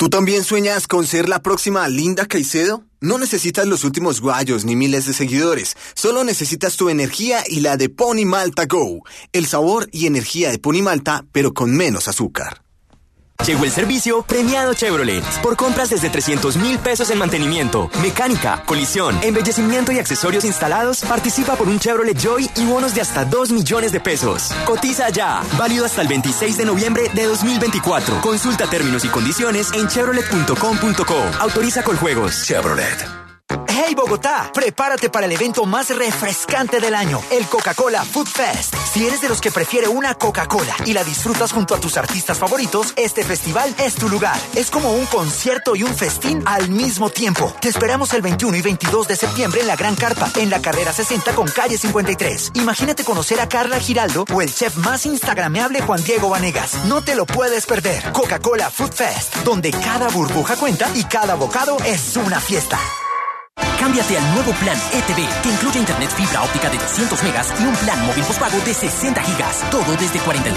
¿Tú también sueñas con ser la próxima Linda Caicedo? No necesitas los últimos guayos ni miles de seguidores. Solo necesitas tu energía y la de Pony Malta Go. El sabor y energía de Pony Malta, pero con menos azúcar. Llegó el servicio premiado Chevrolet. Por compras desde 300,000 pesos en mantenimiento, mecánica, colisión, embellecimiento y accesorios instalados, participa por un Chevrolet Joy y bonos de hasta 2 millones de pesos. Cotiza ya. Válido hasta el 26 de noviembre de 2024. Consulta términos y condiciones en chevrolet.com.co. Autoriza Coljuegos. Chevrolet. ¡Hey Bogotá! Prepárate para el evento más refrescante del año, el Coca-Cola Food Fest. Si eres de los que prefiere una Coca-Cola y la disfrutas junto a tus artistas favoritos, este festival es tu lugar. Es como un concierto y un festín al mismo tiempo. Te esperamos el 21 y 22 de septiembre en la Gran Carpa, en la carrera 60 con calle 53. Imagínate conocer a Carla Giraldo o el chef más instagrameable Juan Diego Vanegas. No te lo puedes perder. Coca-Cola Food Fest, donde cada burbuja cuenta y cada bocado es una fiesta. Cámbiate al nuevo plan ETV, que incluye internet fibra óptica de 200 megas y un plan móvil postpago de 60 gigas. Todo desde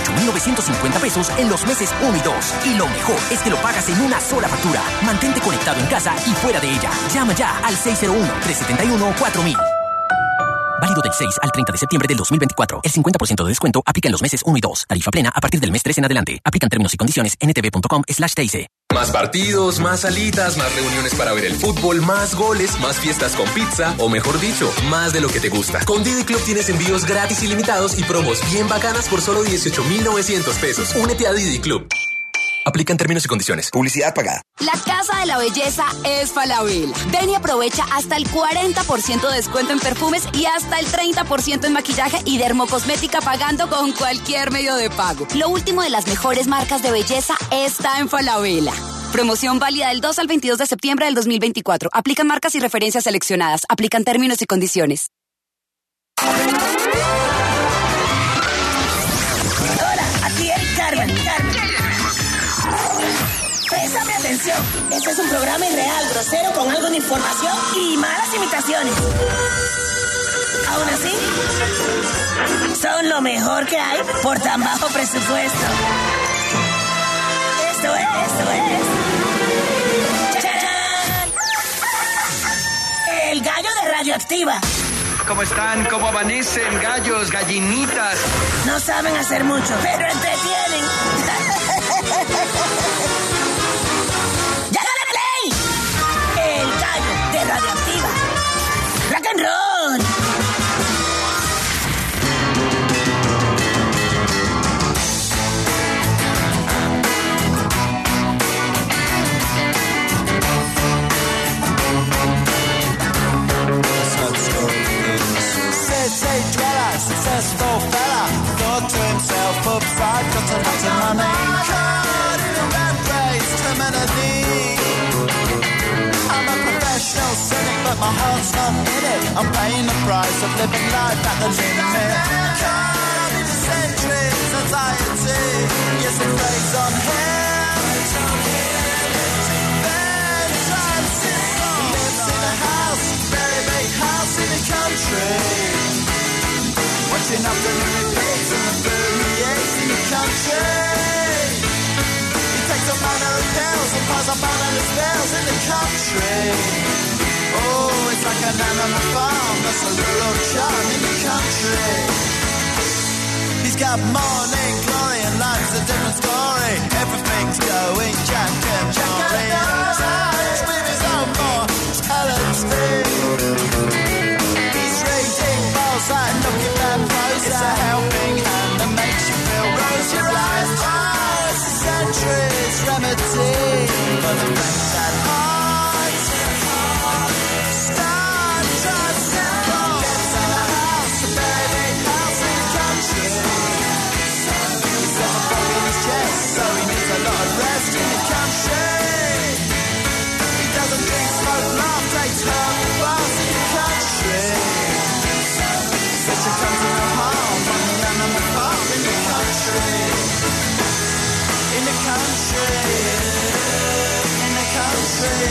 48,950 pesos en los meses 1 y 2. Y lo mejor es que lo pagas en una sola factura. Mantente conectado en casa y fuera de ella. Llama ya al 601-371-4000. Válido del 6 al 30 de septiembre del 2024. El 50% de descuento aplica en los meses 1 y 2. Tarifa plena a partir del mes 3 en adelante. Aplican términos y condiciones en ntv.com/TIC. Más partidos, más salitas, más reuniones para ver el fútbol, más goles, más fiestas con pizza, o mejor dicho, más de lo que te gusta. Con Didi Club tienes envíos gratis ilimitados y promos bien bacanas por solo 18,900 pesos. Únete a Didi Club. Aplican términos y condiciones. Publicidad pagada. La Casa de la Belleza es Falabella. Ven y aprovecha hasta el 40% de descuento en perfumes y hasta el 30% en maquillaje y dermocosmética pagando con cualquier medio de pago. Lo último de las mejores marcas de belleza está en Falabella. Promoción válida del 2 al 22 de septiembre del 2024. Aplican marcas y referencias seleccionadas. Aplican términos y condiciones. Hola, aquí Eric Carmen. Préstame atención. Este es un programa irreal, grosero, con algo de información y malas imitaciones. Aún así, son lo mejor que hay por tan bajo presupuesto. Esto es. ¡Chachán! El gallo de Radioactiva. ¿Cómo están? ¿Cómo amanecen? Gallos, gallinitas. No saben hacer mucho, pero entretienen. El gallo de Radioactiva. Rock and roll. City dweller, successful fella, thought to himself, oops, I've got a lot of money. Caught in a rat race, terminally. I'm a professional cynic, but my heart's not in it. I'm paying the price of living life at the limit. Caught in centuries, anxiety. Yes, it plays on him. Then Francis lives in a house, very big house in the country. Watching afternoon repeats and the food he eats in the country. He takes a manner of pills and piles up banana spills in the country. Oh, it's like an animal farm, that's a rural charm in the country. He's got morning glory and life's a different story. Everything's going Jack and Jory. He's with his own mortality. He's reading balls and looking bad clothes. It's a helping hand that makes you feel rose your eyes. Oh, it's a century's remedy for the friends at heart. Star drives down, gets in a house, a very big house in the country. He's got a bug in his chest, so he needs a lot of rest in the country. He doesn't drink, smoke, laugh, takes herbal baths in the country. Says she comes to her home on the animal farm in the country. In the country. In the country.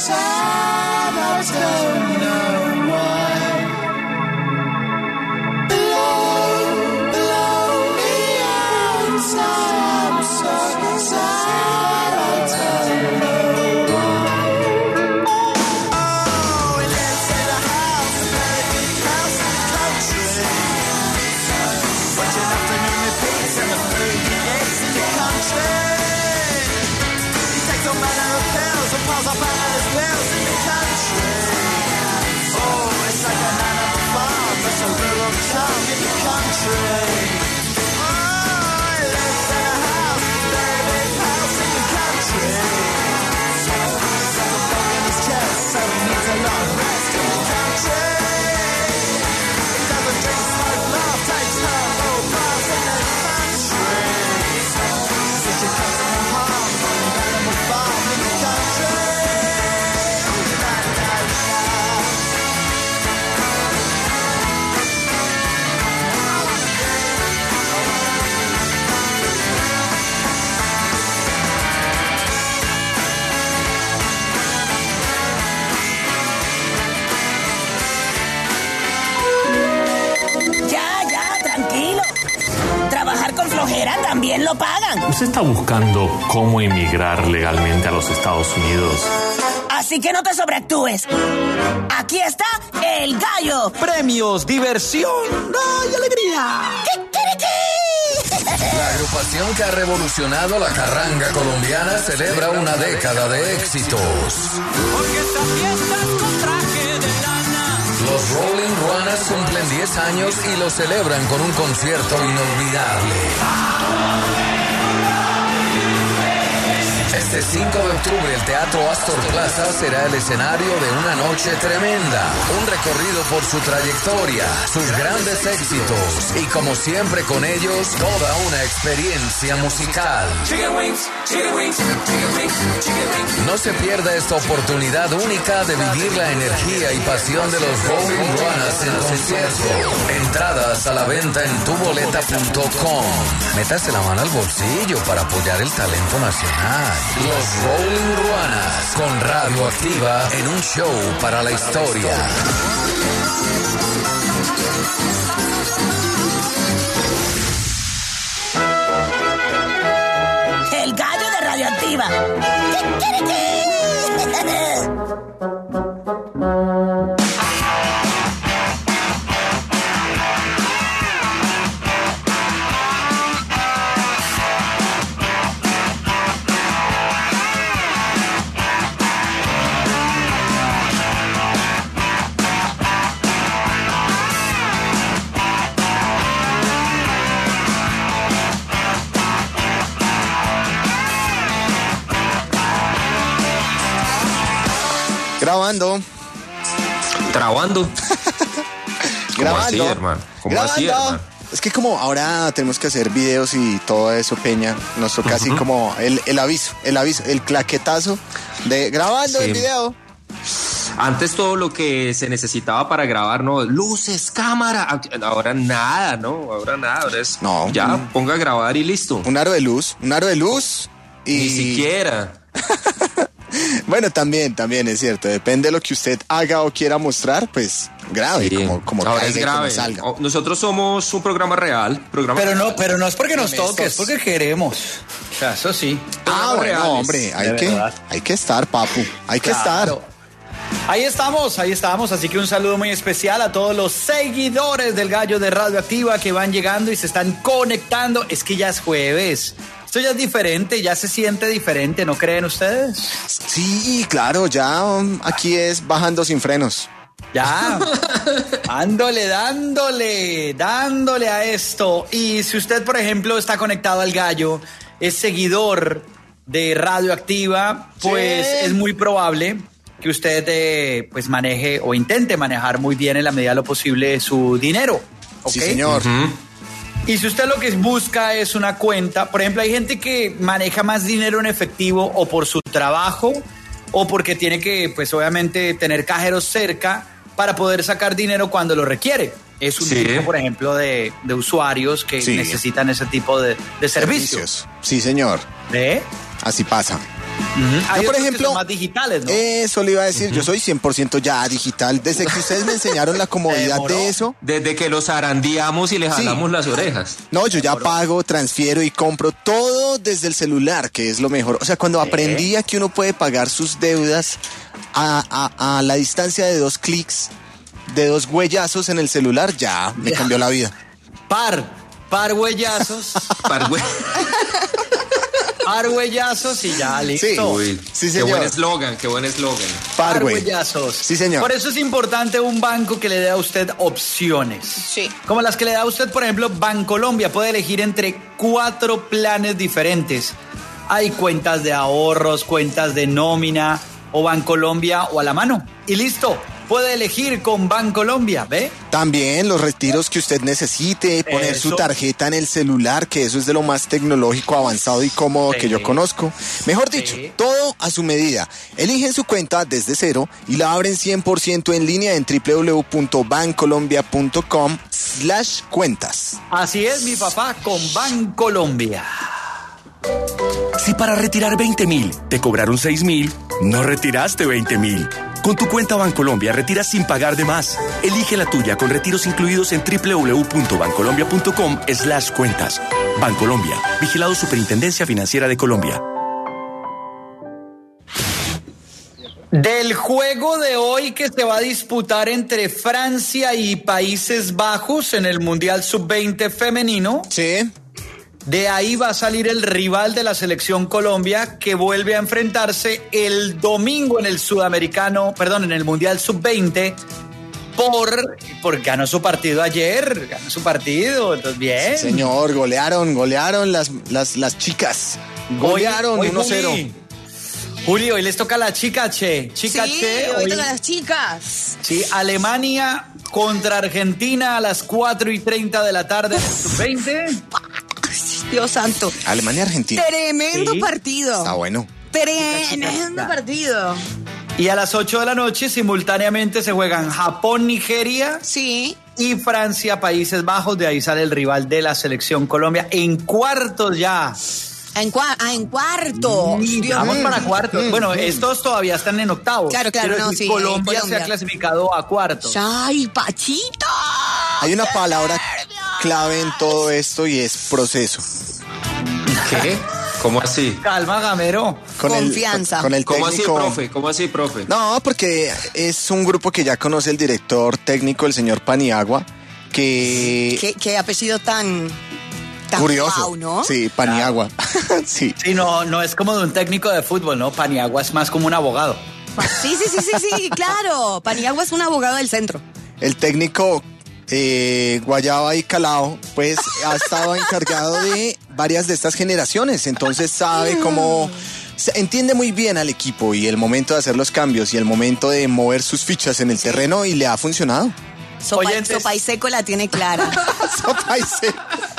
sad, I don't know why. Blow me outside, I'm so sad, I don't know why. Oh, we live in a house, a very big house in the country. Watching afternoon repeats and the 38s in the country. He takes all manner of pills and piles up out his bills in the country. Oh, it's like a man on a farm, but a rural town in the country. Oh, he lives in a house, a very big house in the country. He's got a bug in his chest, so he needs a lot of rest in the country. He doesn't drink, smoke, laugh, takes her old baths in the country. So she comes from a home, on an animal farm in the country. La, la, la. Ya, tranquilo. Trabajar con flojera también lo pagan. ¿Usted está buscando cómo emigrar legalmente a los Estados Unidos? Así que no te sobreactúes. Aquí está el gallo. Premios, diversión, ¡ay, alegría! La agrupación que ha revolucionado la carranga colombiana celebra una década de éxitos. Porque esta fiesta es con traje de lana. Los Rolling Ruanas cumplen 10 años y lo celebran con un concierto inolvidable. Este 5 de octubre el Teatro Astor Plaza será el escenario de una noche tremenda, un recorrido por su trayectoria, sus grandes éxitos y como siempre con ellos toda una experiencia musical. No se pierda esta oportunidad única de vivir la energía y pasión de los Rolling Ruanas en concierto. Entradas a la venta en tuboleta.com. Métase la mano al bolsillo para apoyar el talento nacional. Los Rolling Ruanas con Radioactiva en un show para la historia. El gallo de Radioactiva. Grabando. Trabando. Grabando. Así, hermano? ¿Cómo así, hermano? Es que como ahora tenemos que hacer videos y todo eso, Peña, nos toca así como el aviso, el claquetazo de grabando Sí. el video. Antes todo lo que se necesitaba para grabar, ¿no? Luces, cámara. Ahora nada, ¿no? Ahora nada. Ahora es. No. Ya, ponga a grabar y listo. Un aro de luz y... Ni siquiera. Bueno, también es cierto. Depende de lo que usted haga o quiera mostrar, pues grabe, Sí. como ahora caiga es y como grave. salga. Nosotros somos un programa real. Pero no es porque nos toque, es porque queremos. O sea, eso sí. Ah, bueno, reales, hombre, hay que estar, papu. Hay que estar. Ahí estamos, así que un saludo muy especial a todos los seguidores del Gallo de Radioactiva que van llegando y se están conectando. Es que ya es jueves. Esto ya es diferente, ya se siente diferente, ¿no creen ustedes? Sí, claro, ya aquí es bajando sin frenos. Ya, dándole a esto. Y si usted, por ejemplo, está conectado al Gallo, es seguidor de Radioactiva, pues es muy probable que usted pues maneje o intente manejar muy bien en la medida de lo posible su dinero. ¿Ok? Sí, señor. Y si usted lo que busca es una cuenta, por ejemplo, hay gente que maneja más dinero en efectivo o por su trabajo o porque tiene que, pues obviamente, tener cajeros cerca para poder sacar dinero cuando lo requiere. Es un tipo, por ejemplo, de usuarios que necesitan ese tipo de servicios. Sí, señor. ¿Ve? Así pasa. Hay Yo, por otros que ejemplo, son más digitales, ¿no? Eso le iba a decir, yo soy 100% ya digital. Desde que ustedes me enseñaron la comodidad de eso. Desde que los zarandeamos y le jalamos las orejas. No, yo ya pago, transfiero y compro todo desde el celular, que es lo mejor. O sea, cuando aprendí a que uno puede pagar sus deudas a la distancia de 2 clics, de 2 huellazos en el celular, ya me cambió la vida. Par huellazos. Par huellazos y ya, listo. Sí, Uy, sí, qué señor. buen eslogan, qué buen eslogan. Par huellazos. Sí, señor. Por eso es importante un banco que le dé a usted opciones. Sí. Como las que le da a usted, por ejemplo, Bancolombia. Puede elegir entre 4 planes diferentes. Hay cuentas de ahorros, cuentas de nómina, o Bancolombia o a la mano. Y listo. Puede elegir con Bancolombia, ¿ve? También los retiros que usted necesite, poner su tarjeta en el celular, que eso es de lo más tecnológico, avanzado y cómodo que yo conozco. Mejor dicho, todo a su medida. Eligen su cuenta desde cero y la abren 100% en línea en www.bancolombia.com/cuentas. Así es, mi papá, con Bancolombia. Si para retirar 20.000 te cobraron 6.000, no retiraste 20.000. Con tu cuenta Bancolombia retiras sin pagar de más. Elige la tuya con retiros incluidos en www.bancolombia.com/cuentas. Bancolombia, vigilado Superintendencia Financiera de Colombia. Del juego de hoy que se va a disputar entre Francia y Países Bajos en el Mundial Sub-20 femenino. Sí. De ahí va a salir el rival de la selección Colombia que vuelve a enfrentarse el domingo en el en el Mundial Sub-20 porque ganó su partido ayer, entonces bien. Sí, señor, golearon las chicas. Golearon 1-0. Juli, hoy les toca a la chica, che. Hoy toca a las chicas. Sí, Alemania contra Argentina a las 4:30 de la tarde en el Sub-20. Dios santo. Alemania-Argentina. Tremendo partido. Está bueno. Tremendo partido. Y a las 8 de la noche simultáneamente se juegan Japón-Nigeria. Sí. Y Francia-Países Bajos. De ahí sale el rival de la selección Colombia en cuartos ya. En cuartos. Vamos para cuartos. Bueno, estos todavía están en octavos. Claro, Quiero decir, sí. Colombia se ha clasificado a cuartos. ¡Ay, Pachito! Hay una palabra clave en todo esto y es proceso. ¿Qué? ¿Cómo así? Calma, gamero. Confianza. Con el ¿Cómo técnico. ¿Cómo así, profe? No, porque es un grupo que ya conoce el director técnico, el señor Paniagua, que... ¿Qué apellido tan curioso, wow, ¿no? Sí, Paniagua. Sí. Sí, no es como de un técnico de fútbol, ¿no? Paniagua es más como un abogado. Sí, claro. Paniagua es un abogado del centro. El técnico Guayaba y Calao, pues ha estado encargado de varias de estas generaciones, entonces sabe cómo... Entiende muy bien al equipo y el momento de hacer los cambios y el momento de mover sus fichas en el terreno y le ha funcionado. Sopa y Seco la tiene clara. Sopa y Seco.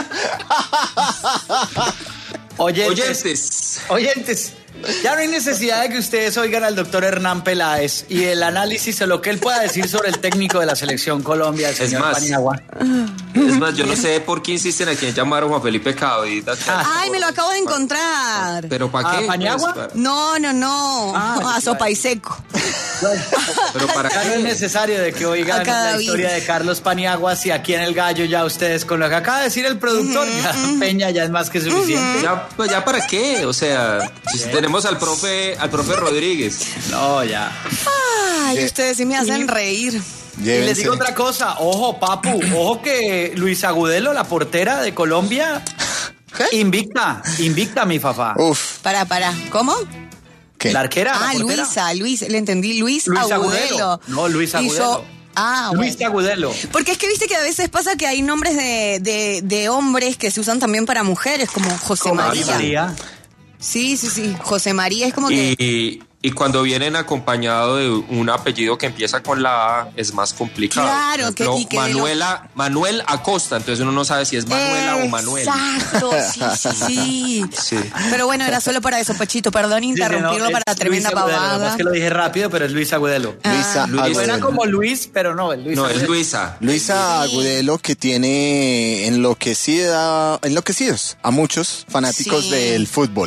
Oyentes, ya no hay necesidad de que ustedes oigan al doctor Hernán Peláez y el análisis o lo que él pueda decir sobre el técnico de la selección Colombia, el señor Paniagua. Es más, yo no sé por qué insisten aquí en llamar a Juan Felipe Caudita. Ay, me lo acabo de encontrar. ¿Pero para qué? ¿Paniagua? Pues, No. A Sopa y Seco. Pero para ya no es necesario de que oigan la historia de Carlos Paniagua si aquí en El Gallo ya ustedes con lo que acaba de decir el productor, Peña ya es más que suficiente. Ya para qué, o sea, si tenemos al profe Rodríguez. No, ya. Ay, ustedes sí me hacen reír. Y les digo otra cosa, ojo papu, que Luis Agudelo, la portera de Colombia, invicta mi papá. Uf. Para, ¿cómo? ¿Qué? La arquera. Luis, le entendí, Luis Agudelo. No, Luis Agudelo. Luis Agudelo. Porque es que viste que a veces pasa que hay nombres de hombres que se usan también para mujeres, como José María. Sí, José María es como que... Y cuando vienen acompañado de un apellido que empieza con la A, es más complicado. Claro, por ejemplo, Manuel Acosta, entonces uno no sabe si es Manuela o Manuel. Exacto, sí. Pero bueno, era solo para eso, Pachito, perdón interrumpirlo para tremenda pavada. Es que lo dije rápido, pero es Luis Agudelo. Suena como Luis, pero no, es Luis. No, es Luisa. Luisa Agudelo, que tiene enloquecidos a muchos fanáticos del fútbol.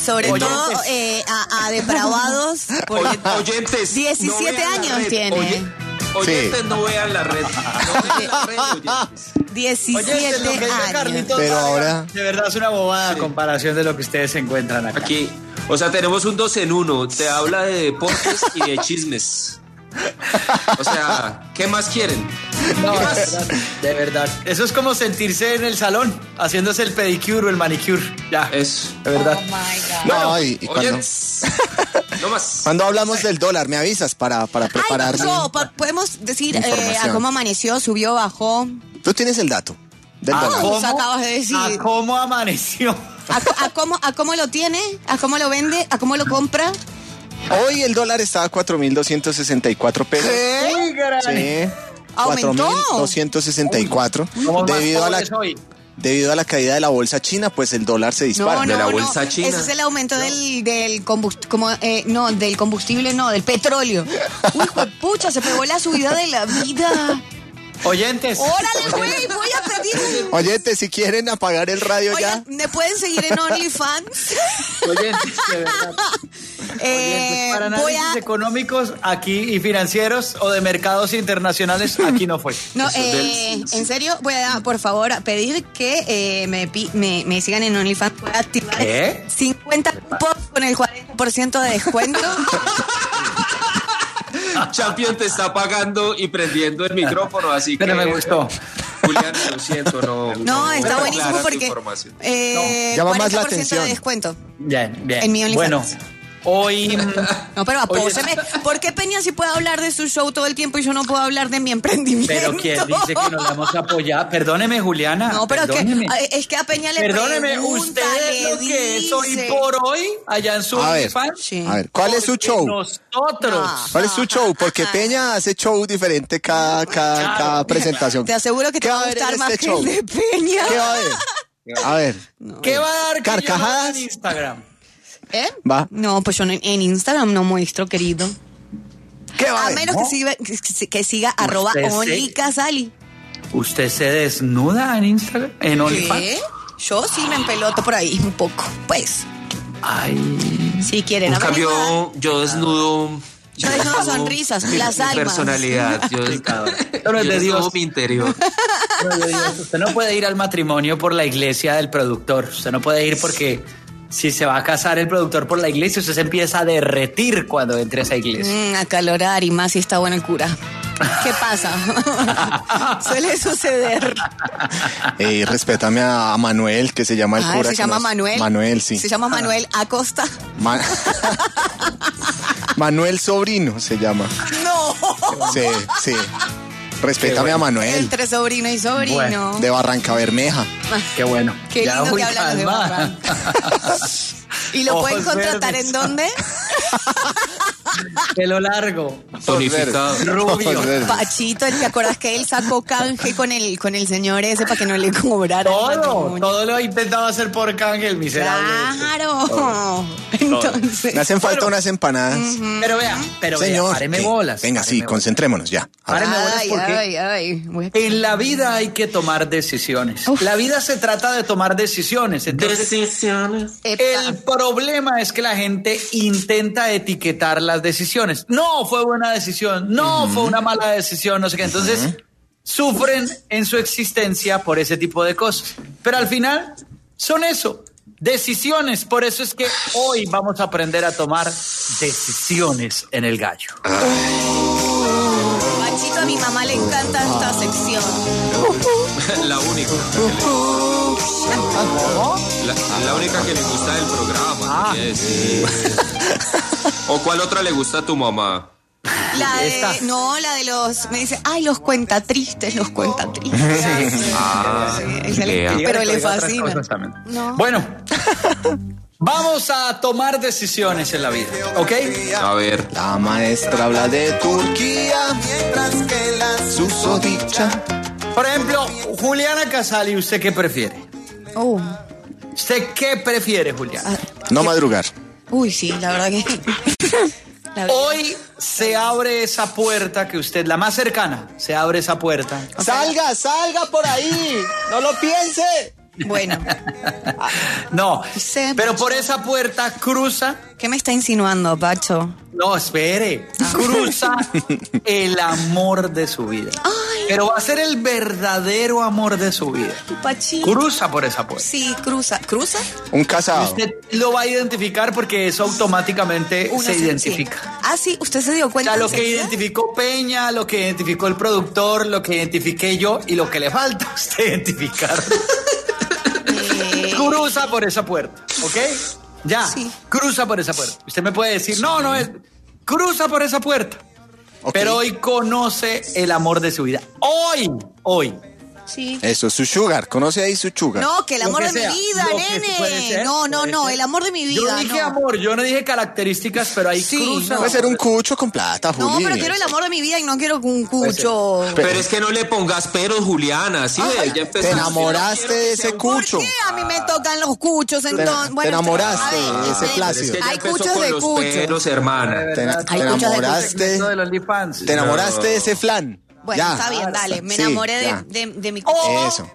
sobre todo a depravados. Porque oyentes. 17 años tiene. Oyentes, no vean la red. No vean la red, oyentes. 17 años. Pero ahora... De verdad es una bobada a comparación de lo que ustedes se encuentran acá. Aquí, o sea, tenemos un 2 en 1. Te habla de deportes y de chismes. O sea, ¿qué más quieren? No, de verdad. Eso es como sentirse en el salón, haciéndose el pedicure o el manicure. Ya. Es. De verdad. Oh my God. No, Bueno, y cuando, no más. cuando hablamos del dólar, me avisas para preparar. Podemos decir información. a cómo amaneció, subió, bajó. Tú tienes el dato del dólar. Nos acabas de decir. ¿A cómo amaneció? ¿A cómo lo tiene? ¿A cómo lo vende? ¿A cómo lo compra? Hoy el dólar está a 4.264 pesos. ¿Qué? Sí. ¿Aumentó? 4.264. Debido a la caída de la bolsa china, pues el dólar se dispara. De la bolsa china. Ese es el aumento del combustible, del petróleo. Uy, pucha, se pegó la subida de la vida. Oyentes. Órale, güey, voy a pedir. Oyentes, si quieren apagar el radio ya. ¿Me pueden seguir en OnlyFans? Oyentes, de verdad. Para análisis económicos aquí y financieros o de mercados internacionales, aquí no fue. No, en serio, voy a, por favor, a pedir que me sigan en OnlyFans. Voy a activar 50 cupos con el 40% de descuento. Champion te está apagando y prendiendo el micrófono, así Pero que... me gustó. Julián, lo siento, No, está buenísimo porque llama más la 40% atención. de descuento. Bien. En mi OnlyFans. Bueno, hoy... No, pero apóseme. ¿Por qué Peña sí puede hablar de su show todo el tiempo y yo no puedo hablar de mi emprendimiento? Pero ¿quién dice que nos vamos a apoyar? Perdóneme, Juliana. No, pero es que a Peña le Perdóneme, pregunta, usted le lo que es hoy dice. por hoy, allá en su OnlyFans. A ver, ¿cuál es su show? Nosotros. ¿Cuál es su show? Porque Peña hace show diferente cada presentación. Te aseguro que te va a gustar más que el de Peña. ¿Qué va a haber? A ver. ¿Qué va a dar ¿Carcajadas? en Instagram? Va. No, pues yo en Instagram no muestro, querido. ¿Qué va a A ver? menos que siga @OnlyCasali. ¿Usted se desnuda en Instagram? ¿En OnlyFans? ¿Qué? Yo sí me empeloto por ahí un poco. Pues. Ay. Si quieren En cambio, yo desnudo... Yo desnudo sonrisas, las mi almas. personalidad. Yo de desnudo Dios. mi interior. Usted no puede ir al matrimonio por la iglesia del productor. Usted no puede ir porque si se va a casar el productor por la iglesia, usted se empieza a derretir cuando entre a esa iglesia. Acalorar y más si está bueno el cura. ¿Qué pasa? Suele suceder. Respétame a Manuel, que se llama el cura. ¿Se llama Manuel? Manuel, sí. Se llama Manuel Acosta. Manuel Sobrino se llama. No. Sí. Respétame a Manuel. Entre sobrino y sobrino. Bueno, de Barranca Bermeja. Qué bueno. Qué lindo que hablan de Barranca. ¿Y lo pueden contratar en dónde? Pelo largo. Tonificado. Rubio. Pachito, ¿te acuerdas que él sacó canje con el señor ese para que no le cobrara? Todo lo ha intentado hacer por canje, el miserable. Claro. Entonces. Me hacen falta unas empanadas. Pero vea, señor, páreme bolas. Venga, sí, concentrémonos ya. Páreme bolas porque en la vida hay que tomar decisiones. La vida se trata de tomar decisiones. Entonces, el problema es que la gente intenta etiquetar las decisiones. No fue buena decisión, no fue una mala decisión, no sé qué. Entonces, sufren en su existencia por ese tipo de cosas. Pero al final, son eso, decisiones. Por eso es que hoy vamos a aprender a tomar decisiones en el gallo. Pachito, a mi mamá le encanta esta sección. La única. La única que le gusta del programa. ¿O cuál otra le gusta a tu mamá? La de los... Me dice, ay, los cuentatristes. Pero le fascina. No. Bueno, vamos a tomar decisiones en la vida, ¿ok? A ver. La maestra habla de Turquía, mientras que la susodicha. Por ejemplo, Juliana Casali, ¿usted qué prefiere? ¿Usted qué prefiere, Juliana? No madrugar. Uy, sí, la verdad que... Hoy se abre esa puerta que usted, la más cercana, se abre esa puerta. Salga por ahí, no lo piense. Bueno. No, pero por esa puerta cruza. ¿Qué me está insinuando, Pacho? No, espere. Cruza el amor de su vida. Ay. Pero va a ser el verdadero amor de su vida. Pachito. Cruza por esa puerta. Sí, cruza. ¿Cruza? Un casado. Usted lo va a identificar porque eso automáticamente se identifica. Sí. Ah, sí, usted se dio cuenta. O sea, lo que identificó Peña, lo que identificó el productor, lo que identifiqué yo y lo que le falta a usted identificar. Cruza por esa puerta, ¿ok? Ya, sí. Cruza por esa puerta. Usted me puede decir, no es... Cruza por esa puerta. Okay. Pero hoy conoce el amor de su vida. Hoy. Sí. Eso, su sugar. Conoce ahí su sugar. No, que el amor de mi vida, nene. No, el amor de mi vida. Yo dije amor, yo no dije características, pero ahí cruza. Puede ser un cucho con plata, Juli. No, pero quiero el amor de mi vida y no quiero un cucho. Pero es que no le pongas peros, Juliana. ¿Sí? Ya empezó. Te enamoraste de ese cucho. ¿Por qué a mí me tocan los cuchos entonces? Te enamoraste de ese Plácido. Hay cuchos de cucho. Peros, hermana. Te enamoraste de ese flan. Bueno, ya. Está bien, dale. Me enamoré de mi cucho. Eso.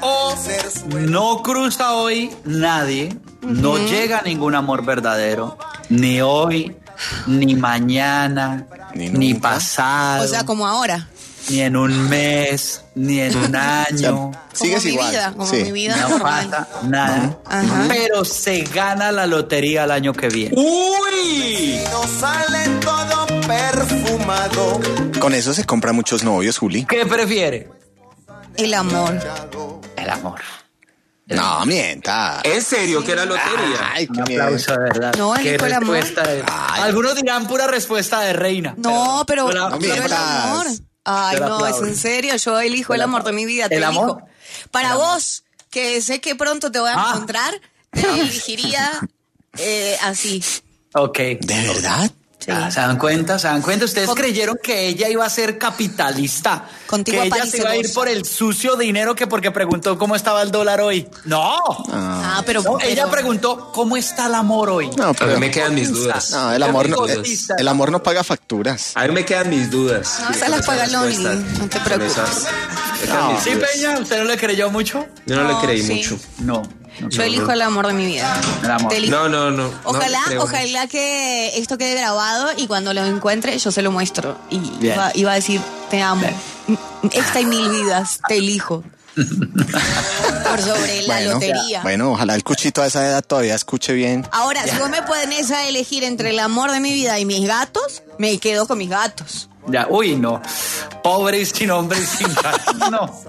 No cruza hoy nadie. No llega ningún amor verdadero. Ni hoy, ni mañana, ni pasado. O sea, como ahora. Ni en un mes, ni en un año. Sigues igual. Como mi vida no pasa nada. Pero se gana la lotería el año que viene. ¡Uy! No sale todo perfumado. Con eso se compran muchos novios, Juli. ¿Qué prefiere? El amor. El amor. No, mienta. ¿En serio que era lotería? Ay, qué aplauso, de verdad. No, qué respuesta. Algunos dirán pura respuesta de reina. No, pero el amor. Ay, no, es en serio. Yo elijo el amor de mi vida. Te elijo. Para vos, que sé que pronto te voy a encontrar, te elegiría así. Ok. ¿De verdad? Sí. ¿Se dan cuenta? Ustedes creyeron que ella iba a ser capitalista. Contigo que ella se iba a ir por el sucio dinero que porque preguntó cómo estaba el dólar hoy. No. Pero ella preguntó cómo está el amor hoy. No, pero a mí me quedan mis dudas. No, el amor no paga facturas. A mí me quedan mis dudas. No, esas las paga Loli. No te preocupes. Sí, Peña, ¿usted no le creyó mucho? Yo no le creí mucho. No. Yo elijo el amor de mi vida. El amor. No. Ojalá que esto quede grabado y cuando lo encuentre yo se lo muestro. Y iba a decir, te amo. Esta y 1000 vidas, te elijo. Por sobre la lotería. Bueno, ojalá el cuchito a esa edad todavía escuche bien. Ahora, si vos me pones a elegir entre el amor de mi vida y mis gatos, me quedo con mis gatos. Ya, no. Pobre y sin hombre y sin gatos. No.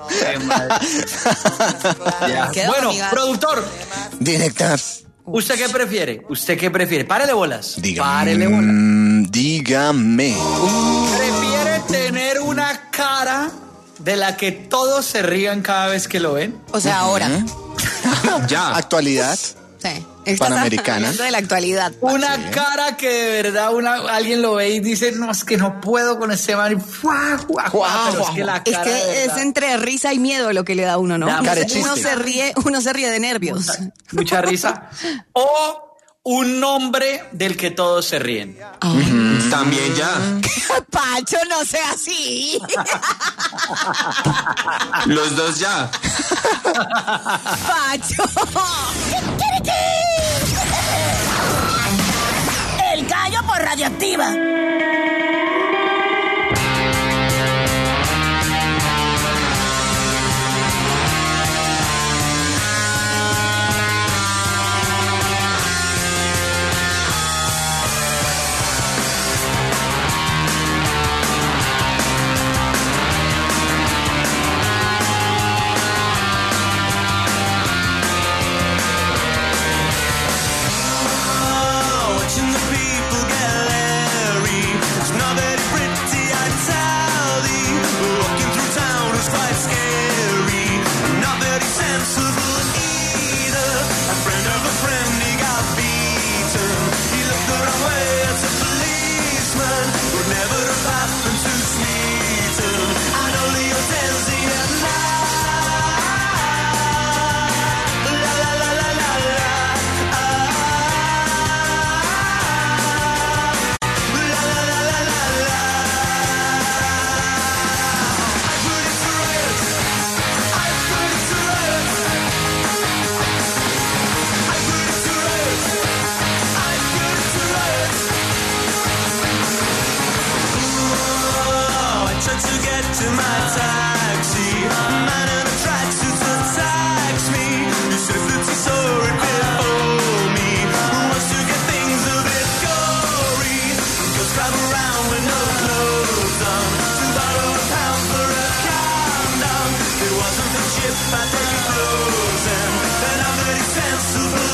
Bueno, productor. Director. ¿Usted qué prefiere? Párele bolas. Dígame. ¿Prefiere tener una cara de la que todos se rían cada vez que lo ven? O sea, ahora. Ya. Actualidad. Sí. Panamericana. Hablando de la actualidad. Una cara que de verdad alguien lo ve y dice, no, es que no puedo con ese man. Pero es que la cara es entre risa y miedo lo que le da a uno, ¿no? Uno se ríe de nervios. Mucha risa. O un nombre del que todos se ríen. También ya. Pacho, no sea así. Los dos ya. Pacho. El gallo por Radioactiva. to my taxi. Man in a tracksuit attacks me. He says that he saw it before me. Who wants to get things a bit gory? Goes drive around with no clothes on. To borrow £1 for a countdown. It wasn't the chip I take it frozen. And I'm very sensible.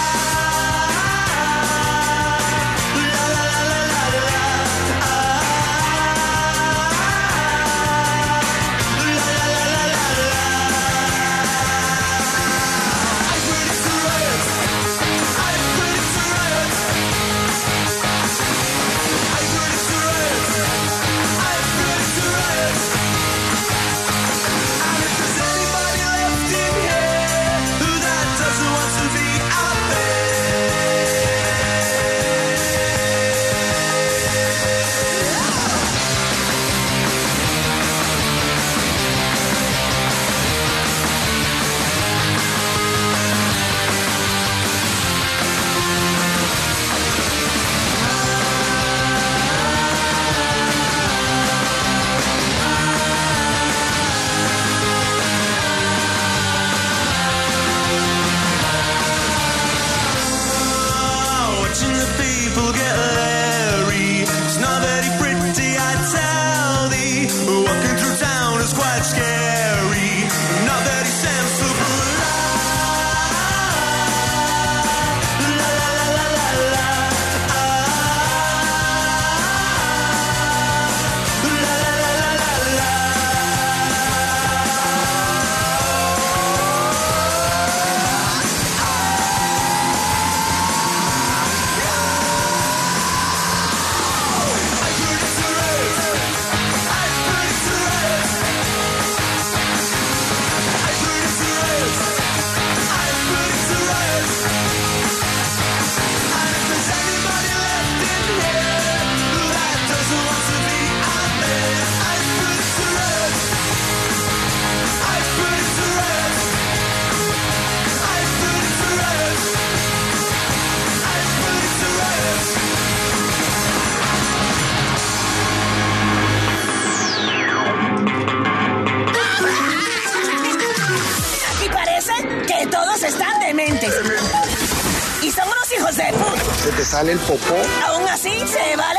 Y son unos hijos de puta. Se te sale el popó. Aún así, se vale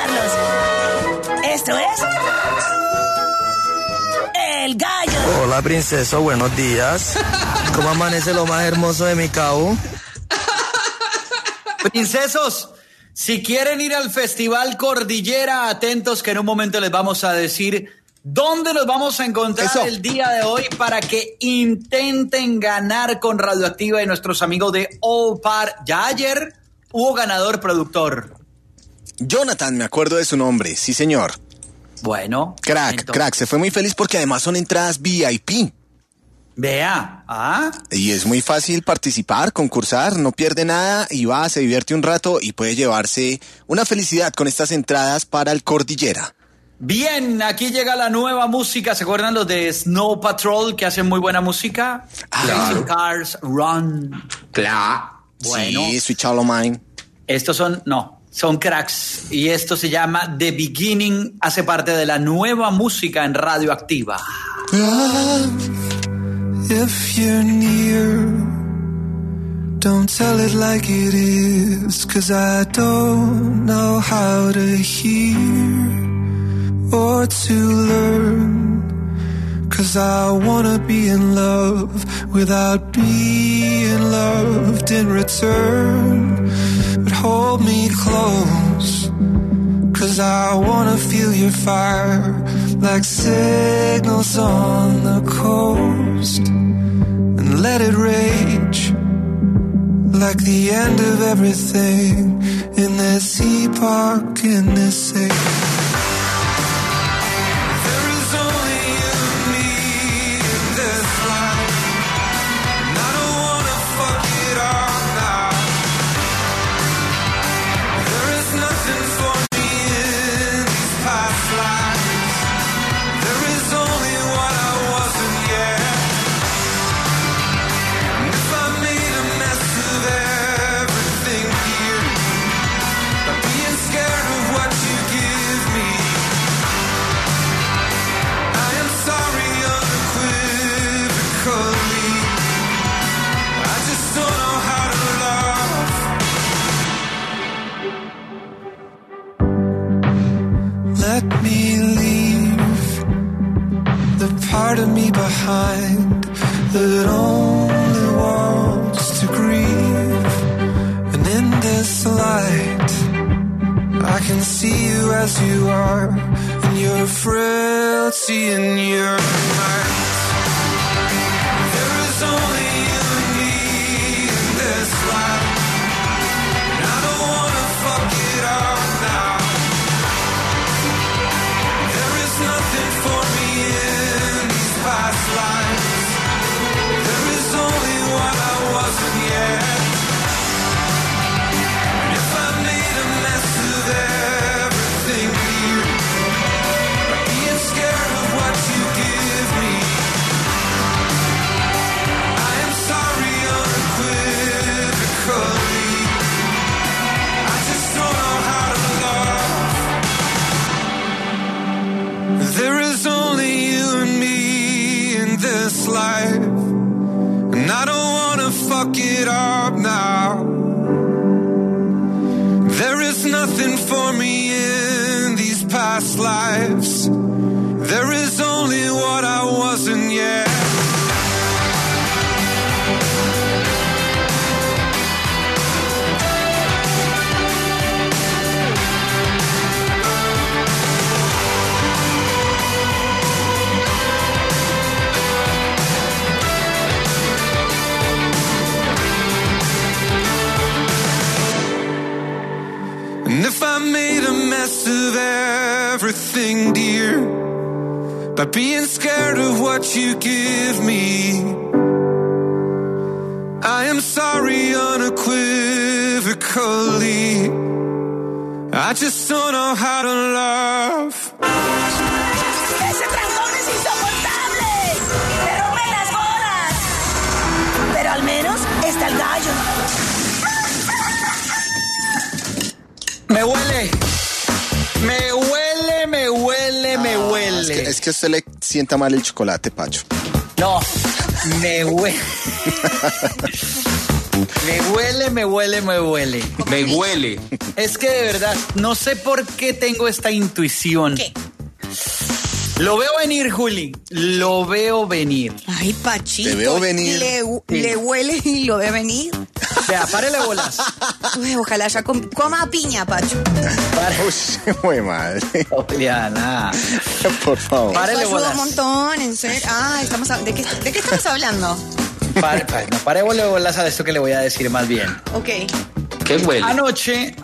escucharlos. Esto es... El Gallo. Hola, princesa, buenos días. ¿Cómo amanece lo más hermoso de mi cabo? Princesos, si quieren ir al Festival Cordillera, atentos que en un momento les vamos a decir dónde nos vamos a encontrar el día de hoy para que intenten ganar con Radioactiva y nuestros amigos de All Par. Ya ayer hubo ganador productor. Jonathan, me acuerdo de su nombre, sí señor. Bueno. Crack, se fue muy feliz porque además son entradas VIP. Vea, Y es muy fácil participar, concursar, no pierde nada y va, se divierte un rato y puede llevarse una felicidad con estas entradas para el Cordillera. Bien, aquí llega la nueva música. ¿Se acuerdan los de Snow Patrol que hacen muy buena música? Racing Cars Run. Claro. Bueno. Sí, Sweet Child O' Mine. Estos son cracks. Y esto se llama The Beginning. Hace parte de la nueva música en Radioactiva. If you're near, don't tell it like it is, 'cause I don't know how to hear or to learn, 'cause I wanna be in love without being loved in return. But hold me close, 'cause I wanna feel your fire like signals on the coast, and let it rage like the end of everything in this epoch, in this age. Scared of what you give let me leave the part of me behind that only wants to grieve. And in this light, I can see you as you are, in your frailty and your might. There is only you and me in this life, and I don't wanna fuck it up now. There is nothing for me in these past lives. There is only what I wasn't yet. And if I made a mess of everything here, by being scared of what you give me, I am sorry unequivocally. I just don't know how to love. There is only you and me in this life, and I don't wanna fuck it up now. There is nothing for me in these past lives. There is only what I wasn't yet. And if I made a mess of everything, dear, by being scared of what you give me, I am sorry unequivocally. I just don't know how to love. ¡Ese trancón es insoportable! ¡Me rompe las bolas! Pero al menos está el gallo. Me huele. Me huele, me huele, me huele. Es que a usted le sienta mal el chocolate, Pacho. No, me huele. Me huele, me huele, me huele. Me huele. Es que de verdad, no sé por qué tengo esta intuición. ¿Qué? Lo veo venir, Juli. Lo veo venir. Ay, Pachito. Te veo venir. Le huele y lo ve venir. Vea, párele bolas. Uy, ojalá ya coma piña, Pacho. Uy, muy madre. Juliana. Por favor. Párele Eso ayuda bolas. un montón, en serio. Ah, ¿de qué estamos hablando? Párele bolas a esto que le voy a decir más bien. Ok. ¿Qué huele? Anoche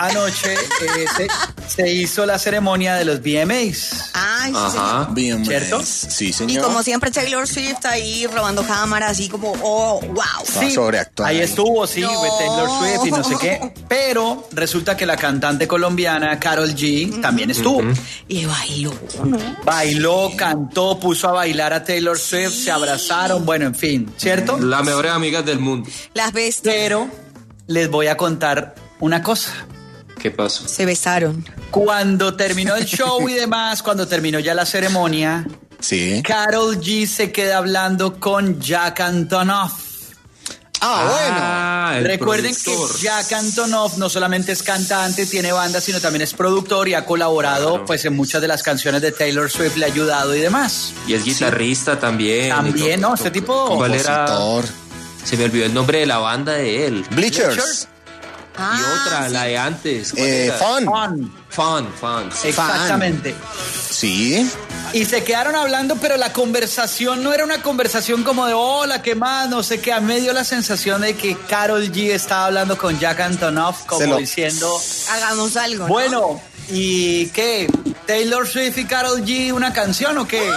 se hizo la ceremonia de los VMAs. Ay, sí, Ajá. Bien, ¿Cierto? Sí, Y señor. como siempre Taylor Swift ahí robando cámaras, así como, oh, wow. Sí. Sobreactuar. Ahí estuvo, sí, No. Taylor Swift y no sé qué. Pero resulta que la cantante colombiana Karol G también estuvo. Y bailó, ¿no? Bailó, cantó, puso a bailar a Taylor Swift, se abrazaron, bueno, en fin, ¿cierto? Las mejores amigas del mundo. Las bestias. Pero les voy a contar una cosa. ¿Qué pasó? Se besaron. Cuando terminó el show y demás, cuando terminó ya la ceremonia, Sí. Karol G se queda hablando con Jack Antonoff. El Recuerden productor. que Jack Antonoff no solamente es cantante, tiene banda, sino también es productor y ha colaborado pues en muchas de las canciones de Taylor Swift, le ha ayudado y demás. Y es guitarrista también. También, ¿no? Este tipo... ¿Cuál era? Compositor. Se me olvidó el nombre de la banda de él. Bleachers. Y otra, la de antes. ¿Cuál era? Fun. Fun. Exactamente. Sí. Y se quedaron hablando, pero la conversación no era una conversación como de hola, ¿qué más? No sé qué. A mí me dio la sensación de que Karol G estaba hablando con Jack Antonoff, como diciendo... Hagamos algo, ¿no? Bueno, ¿y qué? ¿Taylor Swift y Karol G una canción o qué?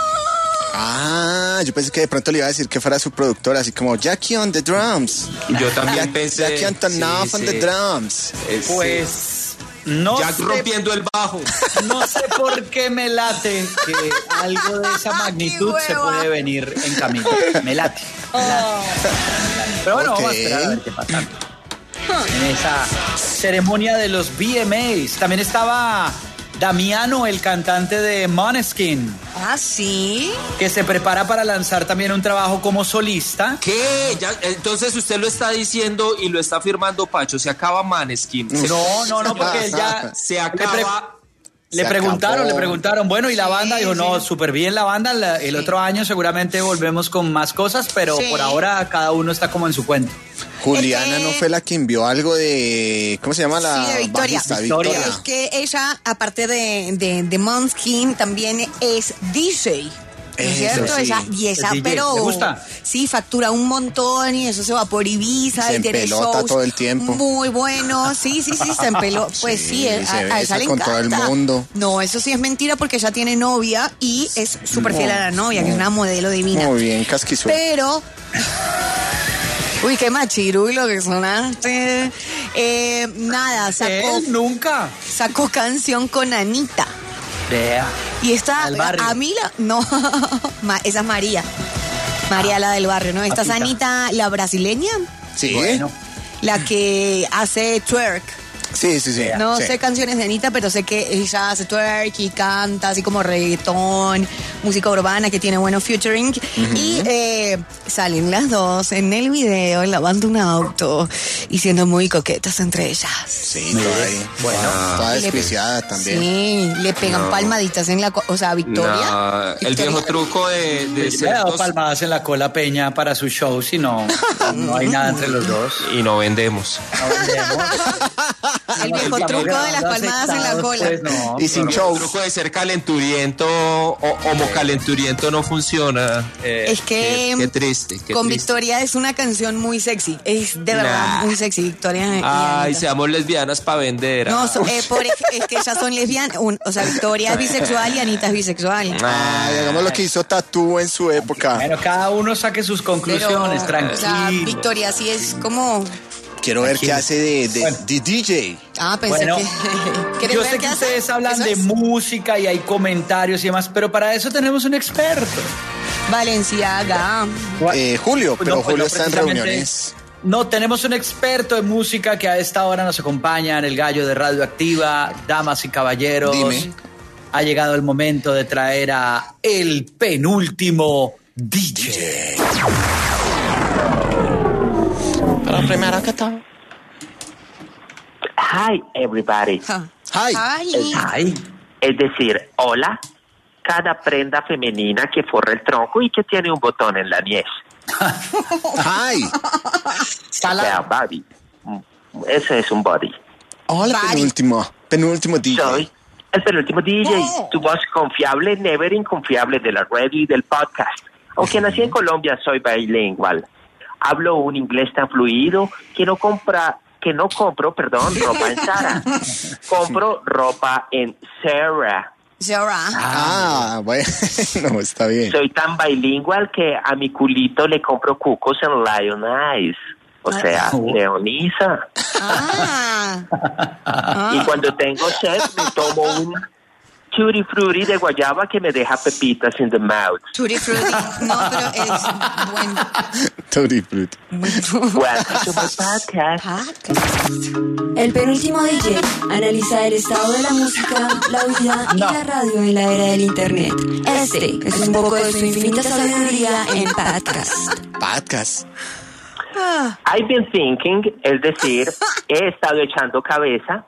Yo pensé que de pronto le iba a decir que fuera su productora, así como Jackie on the drums. Yo también pensé. Jackie Antonoff on the drums. Pues no Jack sé, rompiendo el bajo. No sé por qué me late que algo de esa magnitud se puede venir en camino. Me late. Pero bueno, vamos a esperar a ver qué pasa. En esa ceremonia de los VMAs también estaba Damiano, el cantante de Måneskin. Ah, sí. Que se prepara para lanzar también un trabajo como solista. ¿Qué? Entonces usted lo está diciendo y lo está firmando Pacho. Se acaba Måneskin. No, porque él ya se acaba Le preguntaron, bueno, ¿y la banda? Dijo, no, súper bien la banda, el otro año seguramente volvemos con más cosas, pero por ahora cada uno está como en su cuento. Juliana no fue la que envió algo de, ¿cómo se llama la de Victoria. Victoria. Es que ella, aparte de Måneskin, también es DJ. ¿No es cierto? Sí. Ella, pero ¿te gusta? Sí, factura un montón y eso se va por Ibiza Se y tiene empelota shows todo el tiempo. muy buenos. Sí, se empeló. Pues sí, a ella le con encanta. todo el mundo. No, eso sí es mentira porque ella tiene novia y es súper fiel a la novia, que es una modelo divina. Muy bien, casquizuela. Pero... Uy, qué machirulo que sonaste. Nada, sacó... Nunca. Sacó canción con Anita. Vea. Y esta, a mí no, esa es María, la del barrio, ¿no? Esta es Anita, la brasileña. Sí. Bueno. La que hace twerk. Sí. No sé canciones de Anita, pero sé que ella hace twerk y canta así como reggaetón, música urbana que tiene buenos featuring. Y salen las dos en el video lavando un auto y siendo muy coquetas entre ellas. Sí, toda despiciada también. Sí, le pegan palmaditas en la o sea, Victoria. El viejo truco de le ha dado palmadas en la cola Peña para sus shows y no hay nada entre los dos. Y no vendemos. El viejo truco de las palmadas en la cola. Pues, no, y sin show. El truco de ser calenturiento o homocalenturiento no funciona. Es que qué triste. Con Victoria es una canción muy sexy. Es de verdad muy sexy, Victoria. Ay, seamos lesbianas para vender. No, es que ellas son lesbianas. O sea, Victoria es bisexual y Anita es bisexual. Digamos lo que hizo Tatú en su época. Bueno, cada uno saque sus conclusiones, tranquilo. O sea, Victoria sí es como... Quiero ver qué hace de DJ. Pensé que... Yo sé que ustedes hablan de música y hay comentarios y demás, pero para eso tenemos un experto. Valenciaga. Julio, pero Julio está en precisamente, reuniones. No, tenemos un experto en música que a esta hora nos acompaña en el Gallo de Radioactiva. Damas y caballeros, dime. Ha llegado el momento de traer a el penúltimo DJ. La primera que tal. Hi, everybody. Hi. Es decir, hola. Cada prenda femenina que forra el tronco y que tiene un botón en la niez. Hi. O sea, body. Ese es un body. Hola, penúltimo DJ. Soy el penúltimo DJ. Tu voz confiable, never inconfiable de la radio y del podcast. Aunque nací en Colombia, soy bilingual. Hablo un inglés tan fluido que no compro, ropa en Zara. Compro ropa en Zara. Bueno, está bien. Soy tan bilingual que a mi culito le compro cucos en Lion Eyes. O sea, leonisa. Y cuando tengo sed me tomo un Tutti Frutti de guayaba que me deja pepitas in the mouth. Tutti Frutti, no, pero es bueno. Tutti Frutti. Welcome to my podcast. El penúltimo DJ analiza el estado de la música, la vida y la radio en la era del internet. Este es un poco de su infinita sabiduría en podcast. I've been thinking, es decir, he estado echando cabeza.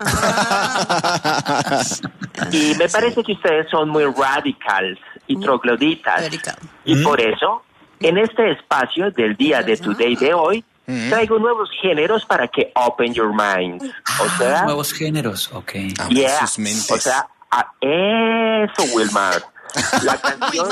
Y me parece que ustedes son muy radicals y trogloditas. Y por eso, en este espacio del día de Today de hoy, traigo nuevos géneros para que open your mind. O sea, nuevos géneros, ok. Yeah, o sea, eso, Wilmar. La canción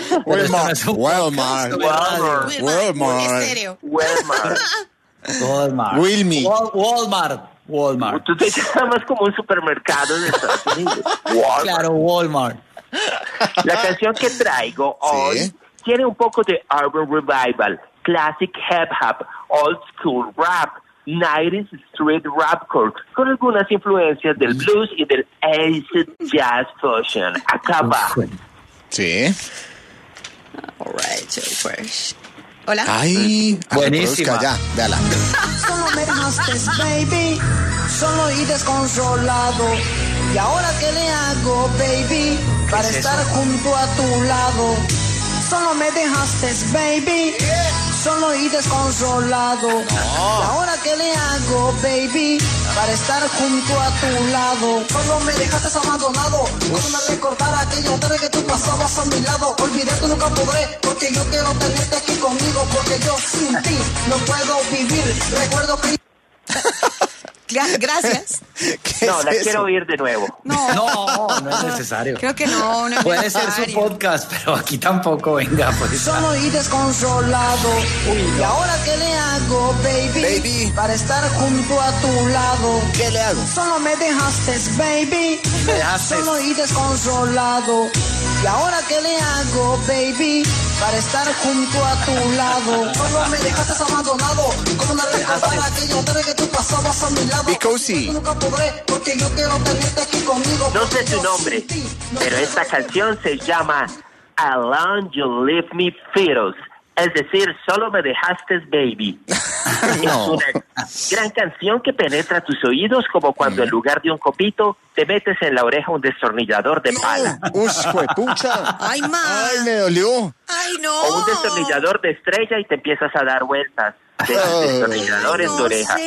Walmart. Tú te llamas como un supermercado de Estados Unidos. Walmart. Claro, Walmart. La canción que traigo hoy tiene un poco de urban revival, classic hip hop, old school rap, 90s street rapcore, con algunas influencias del blues y del acid jazz fusion. Acaba. Sí. All right, so first. Hola. Ay, buenísima. Ya, véala. Solo me dejaste, baby, solo y desconsolado. ¿Y ahora qué le hago, baby, para estar junto a tu lado? Solo me dejaste, baby, solo y desconsolado. ¿Y ahora qué le hago, baby, para estar junto a tu lado? Solo me dejaste abandonado. Cuando me recordara aquella tarde que tú pasabas a mi lado. Olvidarte nunca podré, porque yo quiero tenerte aquí conmigo. Porque yo sin ti no puedo vivir. Recuerdo que... Gracias. No, la quiero oír de nuevo. No es necesario. Creo que no es Puede necesario. ser su podcast, pero aquí tampoco, venga, pues. Solo y desconsolado. ¿Y ahora qué le hago, baby? Para estar junto a tu lado. ¿Qué le hago? Solo me dejaste, baby. Me dejaste. Solo y desconsolado. ¿Y ahora qué le hago, baby? Para estar junto a tu lado. Solo me dejaste abandonado. Como me recordara aquella tarde que tú pasabas a mi lado. Because nunca podré, porque yo quiero tenerte aquí conmigo. No sé su nombre, pero esta canción se llama Alone You Leave Me Feels. Es decir, solo me dejaste, baby. Es una gran canción que penetra tus oídos como cuando en lugar de un copito te metes en la oreja un destornillador de pala. ¡Uy, juepucha! ¡Ay, ma! ¡Ay, me dolió! ¡Ay, no! O un destornillador de estrella y te empiezas a dar vueltas de los destornilladores de oreja.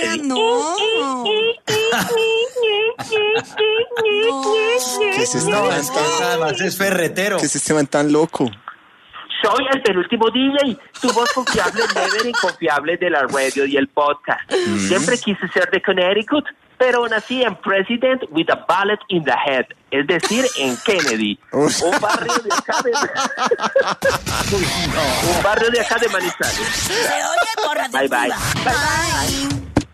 ¿Qué es este No, man es que además es ferretero. ¿Qué es este man tan loco? Soy el penúltimo DJ, tu voz confiable, never inconfiable de la radio y el podcast. Siempre quise ser de Connecticut, pero nací en President with a bullet in the head, es decir, en Kennedy, un barrio de acá de... Un barrio de acá de Manizales. Se oye por Bye, bye. Bye.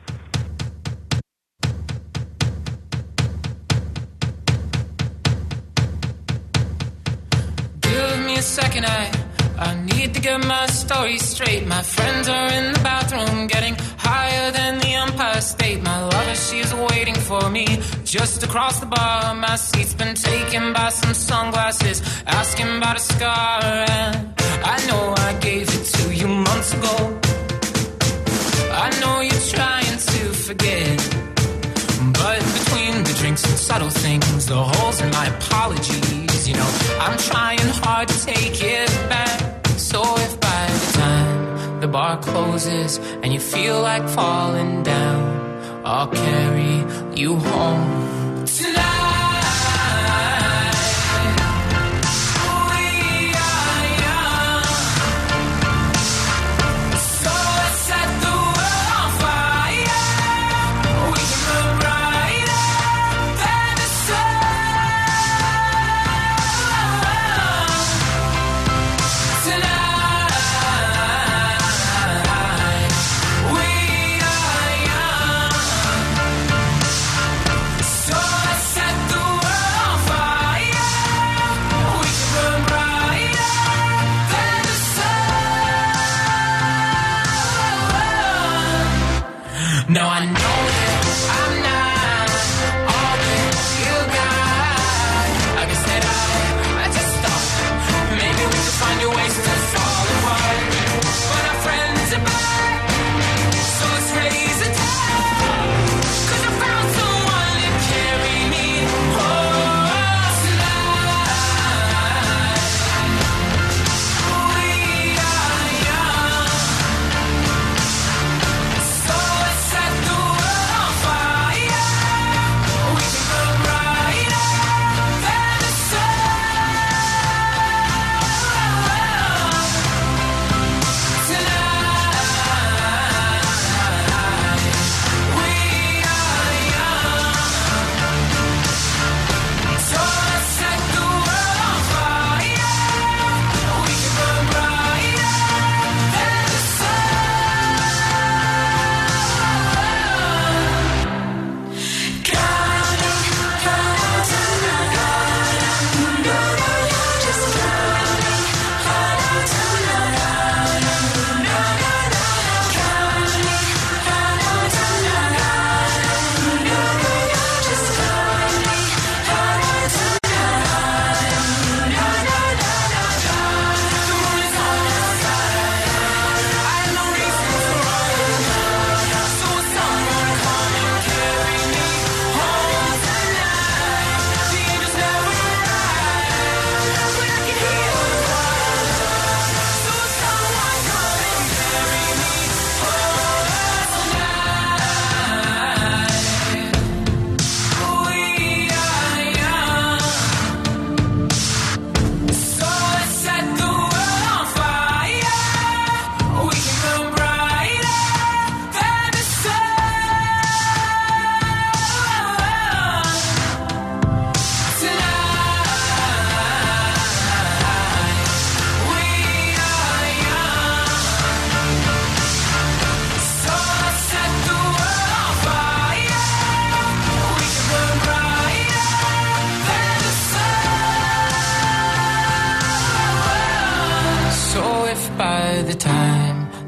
Give me a second, I need to get my story straight. My friends are in the bathroom getting higher than the Empire State. My lover, she's waiting for me just across the bar. My seat's been taken by some sunglasses, asking about a scar. And I know I gave it to you months ago. I know you're trying to forget, but between the drinks and subtle things, the holes in my apologies, you know, I'm trying hard to take it back. So if by the time the bar closes and you feel like falling down, I'll carry you home tonight. So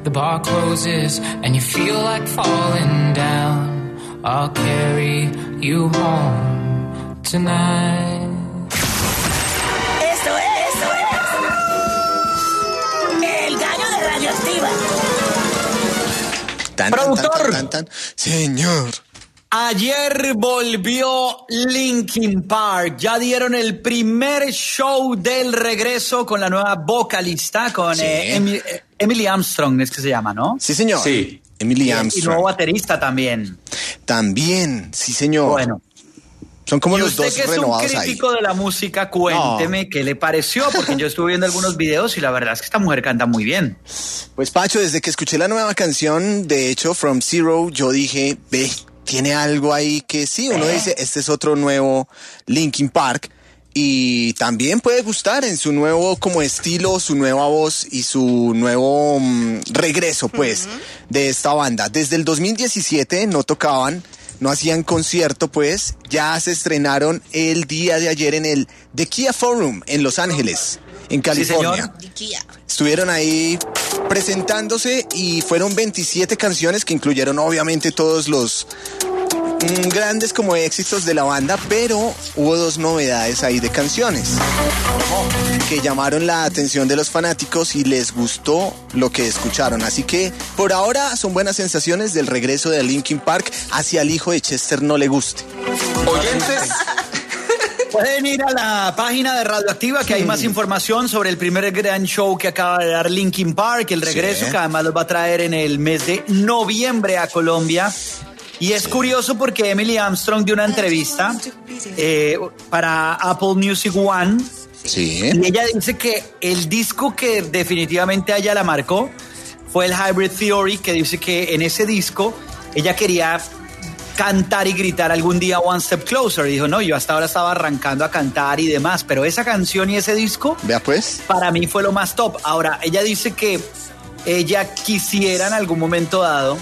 the bar closes and you feel like falling down, I'll carry you home tonight. Esto es el gallo de Radioactiva. Productor. Señor. Ayer volvió Linkin Park. Ya dieron el primer show del regreso con la nueva vocalista, con Sí. Emily Armstrong, es que se llama, ¿no? Sí, señor. Sí. Emily Y Armstrong. nuevo baterista también. También, sí, señor. Bueno. Son como Y los usted dos que es un renovados ahí. crítico de la música, cuénteme qué le pareció, porque yo estuve viendo algunos videos y la verdad es que esta mujer canta muy bien. Pues Pacho, desde que escuché la nueva canción, de hecho, From Zero, yo dije, ve, tiene algo ahí que sí, uno dice, este es otro nuevo Linkin Park. Y también puede gustar en su nuevo como estilo, su nueva voz y su nuevo regreso, pues, de esta banda. Desde el 2017 no tocaban, no hacían concierto, pues, ya se estrenaron el día de ayer en el The Kia Forum en Los Ángeles, en California. Estuvieron ahí presentándose y fueron 27 canciones que incluyeron obviamente todos los grandes como éxitos de la banda, pero hubo dos novedades ahí de canciones que llamaron la atención de los fanáticos y les gustó lo que escucharon. Así que por ahora son buenas sensaciones del regreso de Linkin Park, hacia el hijo de Chester no le guste. Oyentes, Pueden ir a la página de Radioactiva, que hay más información sobre el primer gran show que acaba de dar Linkin Park, el regreso, Sí. que además los va a traer en el mes de noviembre a Colombia. Y es curioso porque Emily Armstrong dio una entrevista para Apple Music One. Sí. Y ella dice que el disco que definitivamente a ella la marcó fue el Hybrid Theory, que dice que en ese disco ella quería cantar y gritar algún día One Step Closer. Y dijo, no, yo hasta ahora estaba arrancando a cantar y demás, pero esa canción y ese disco, Vea pues. para mí fue lo más top. Ahora, ella dice que ella quisiera en algún momento dado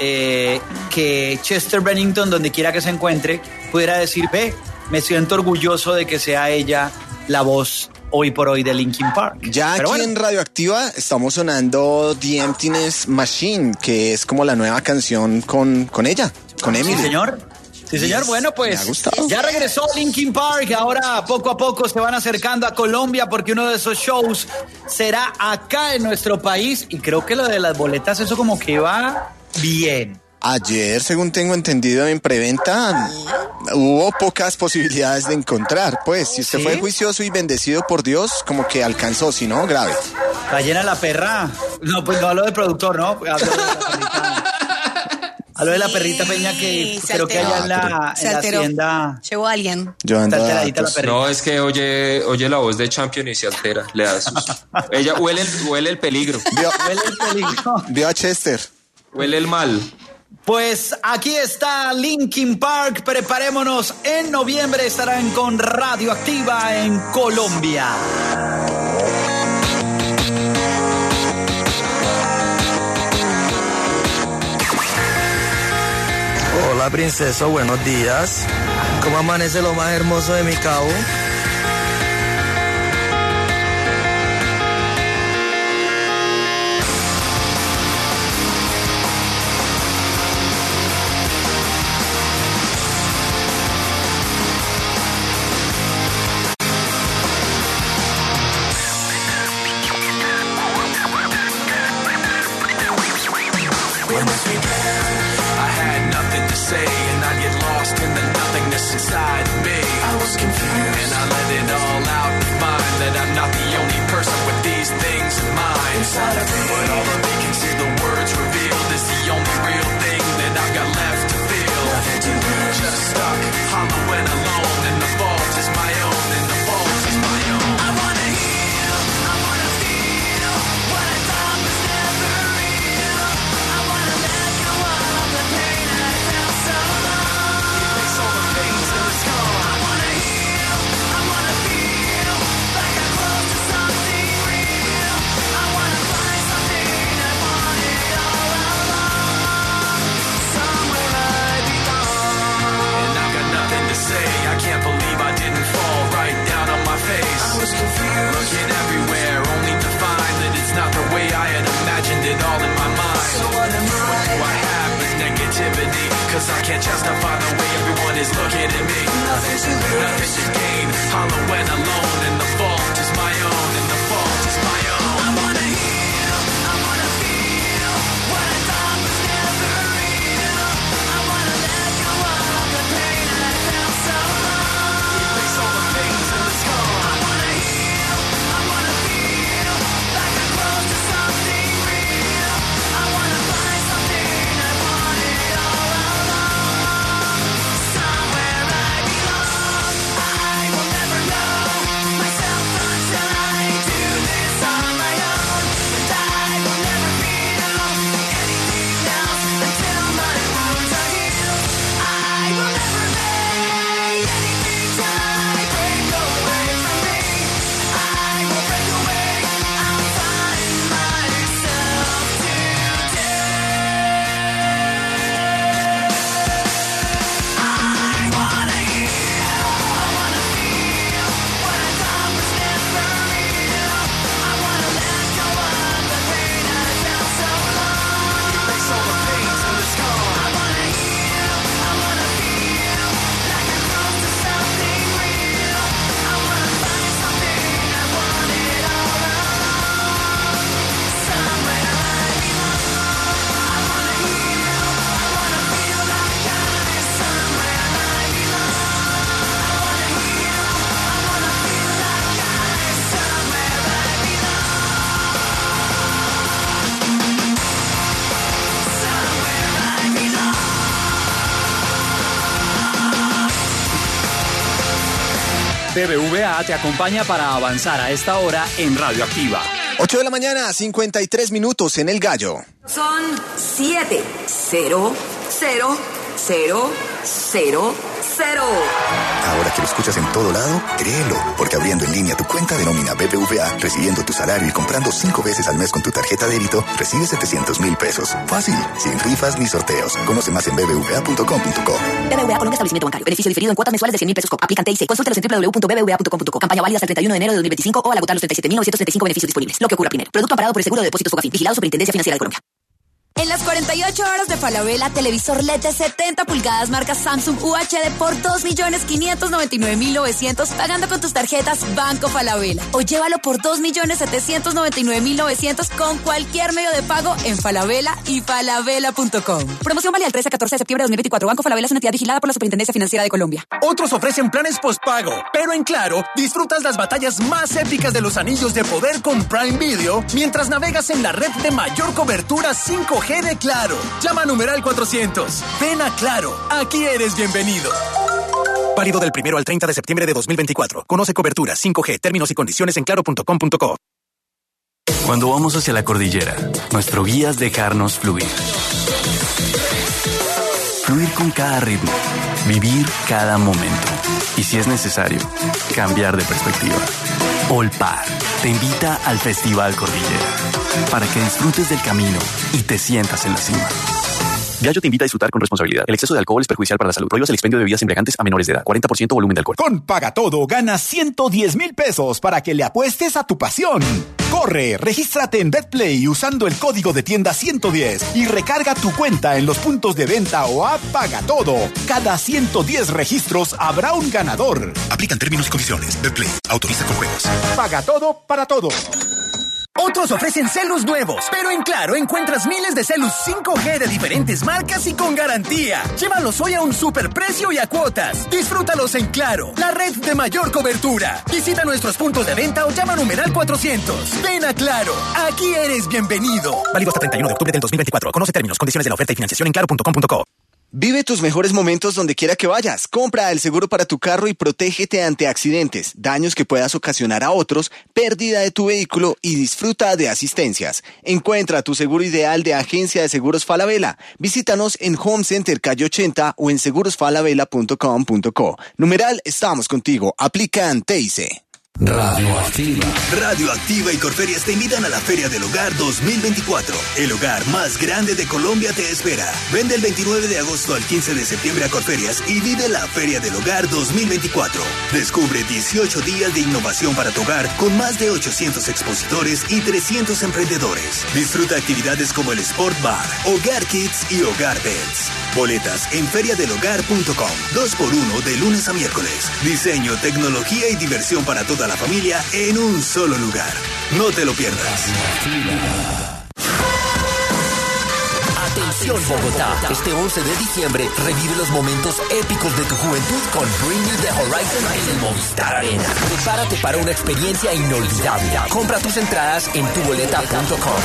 que Chester Bennington, donde quiera que se encuentre, pudiera decir, ve, me siento orgulloso de que sea ella la voz hoy por hoy de Linkin Park. Ya Pero aquí bueno, en Radioactiva estamos sonando The Emptiness Machine, que es como la nueva canción con ella, con Emily. Sí, señor. Sí, señor. Yes, Bueno, me pues ha gustado. ya regresó Linkin Park. Ahora poco a poco se van acercando a Colombia porque uno de esos shows será acá en nuestro país. Y creo que lo de las boletas, eso como que va bien. Ayer, según tengo entendido en preventa, hubo pocas posibilidades de encontrar. Pues, si usted ¿Sí? fue juicioso y bendecido por Dios, como que alcanzó, si no, grave. Está llena la perra. No, pues no hablo del productor, ¿no? Hablo de la perrita. Hablo de la perrita Peña que se creo que alteró. allá en la Se alteró. hacienda. Llegó alguien. Yo Está ando alteradita la datos. perrita. no, es que oye la voz de Champion y se altera, le da susto. Ella huele el peligro, Huele el peligro. Vio a Chester. huele el mal. Pues aquí está Linkin Park. Preparémonos. En noviembre estarán con Radioactiva en Colombia. Hola princesa, buenos días. ¿Cómo amanece lo más hermoso de mi cabo? I had nothing to say, and I get lost in the nothingness inside me. I was confused, and I justify the way everyone is looking at me. Nothing to gain, hollow when alone, and the fault is my own, and the fault is my own. I wanna heal, I wanna feel what I thought was never real. I wanna let go of the pain I felt so long. Erase all the things in the skull. I wanna heal, I wanna feel like I'm close to something real. I wanna find something I wanted all along. Somewhere I belong. I will never know myself until I do this on my own. And I will never feel anything else until my wounds are healed. I will never make anything try break away from me. I will break away. I'll find myself today. I wanna heal. I wanna feel what I thought was never real. I wanna let go of the pain I felt so long. Erase all the pains in the skull. I wanna heal. I wanna feel like I'm close to something real. I wanna find something I wanted all along. Somewhere I belong. I wanna heal. I wanna feel like God is somewhere I belong. I wanna heal. I wanna feel like God is somewhere I belong. Somewhere I belong. BBVA te acompaña para avanzar a esta hora en Radioactiva. 8 de la mañana, 53 minutos en El Gallo. Son 7, 0, 0, 0, 0, 0. Ahora que lo escuchas en todo lado, créelo, porque abriendo en línea tu cuenta de nómina BBVA, recibiendo tu salario y comprando 5 veces al mes con tu tarjeta débito, recibes 700,000 pesos. Fácil, sin rifas ni sorteos. Conoce más en bbva.com.co. BBVA Colombia Establecimiento Bancario. Beneficio diferido en cuotas mensuales de 100,000 pesos. Aplican TIC. Consúltelos en www.bbva.com.co. Campaña válida hasta el 31 de enero de 2025 o al agotar los 37.935 beneficios disponibles. Lo que ocurra primero. Producto amparado por el Seguro de Depósitos Fogafín. Vigilado Superintendencia Financiera de Colombia. En las 48 horas de Falabella, televisor LED de 70 pulgadas marca Samsung UHD por 2.599.900 pagando con tus tarjetas Banco Falabella. O llévalo por 2.799.900 con cualquier medio de pago en Falabella y falabella.com. Promoción válida del 13 al 14 de septiembre de 2024. Banco Falabella es una entidad vigilada por la Superintendencia Financiera de Colombia. Otros ofrecen planes postpago, pero en Claro disfrutas las batallas más épicas de los anillos de poder con Prime Video mientras navegas en la red de mayor cobertura 5G de Claro. Llama a numeral 400. Ven a Claro. Aquí eres bienvenido. Válido del 1 al 30 de septiembre de 2024. Conoce cobertura 5G, términos y condiciones en claro.com.co. Cuando vamos hacia la cordillera, nuestro guía es dejarnos fluir. Fluir con cada ritmo, vivir cada momento. Y si es necesario, cambiar de perspectiva. Olpar te invita al Festival Cordillera para que disfrutes del camino y te sientas en la cima. Diageo te invita a disfrutar con responsabilidad. El exceso de alcohol es perjudicial para la salud. Prohíbas el expendio de bebidas embriagantes a menores de edad. 40% volumen de alcohol. Con Pagatodo ganas 110,000 pesos para que le apuestes a tu pasión. Corre, regístrate en BetPlay usando el código de tienda 110 y recarga tu cuenta en los puntos de venta o app Pagatodo. Cada 110 registros habrá un ganador. Aplican términos y condiciones. BetPlay. Autoriza con juegos. Pagatodo para todo. Otros ofrecen celos nuevos, pero en Claro encuentras miles de celos 5G de diferentes marcas y con garantía. Llévalos hoy a un superprecio y a cuotas. Disfrútalos en Claro, la red de mayor cobertura. Visita nuestros puntos de venta o llama a numeral 400. Ven a Claro, aquí eres bienvenido. Válido hasta 31 de octubre del 2024. Conoce términos, condiciones de la oferta y financiación en claro.com.co. Vive tus mejores momentos donde quiera que vayas. Compra el seguro para tu carro y protégete ante accidentes, daños que puedas ocasionar a otros, pérdida de tu vehículo y disfruta de asistencias. Encuentra tu seguro ideal de Agencia de Seguros Falabella. Visítanos en Home Center Calle 80 o en segurosfalabella.com.co. Numeral Estamos Contigo. Aplican TIC. Radioactiva. Radioactiva y Corferias te invitan a la Feria del Hogar 2024. El hogar más grande de Colombia te espera. Ven del 29 de agosto al 15 de septiembre a Corferias y vive la Feria del Hogar 2024. Descubre 18 días de innovación para tu hogar con más de 800 expositores y 300 emprendedores. Disfruta actividades como el Sport Bar, Hogar Kids y Hogar Pets. Boletas en feriadelhogar.com. 2x1 de lunes a miércoles. Diseño, tecnología y diversión para toda la familia en un solo lugar. No te lo pierdas. Atención Bogotá, este 11 de diciembre revive los momentos épicos de tu juventud con Bring Me The Horizon en el Movistar Arena. Prepárate para una experiencia inolvidable. Compra tus entradas en tuboleta.com.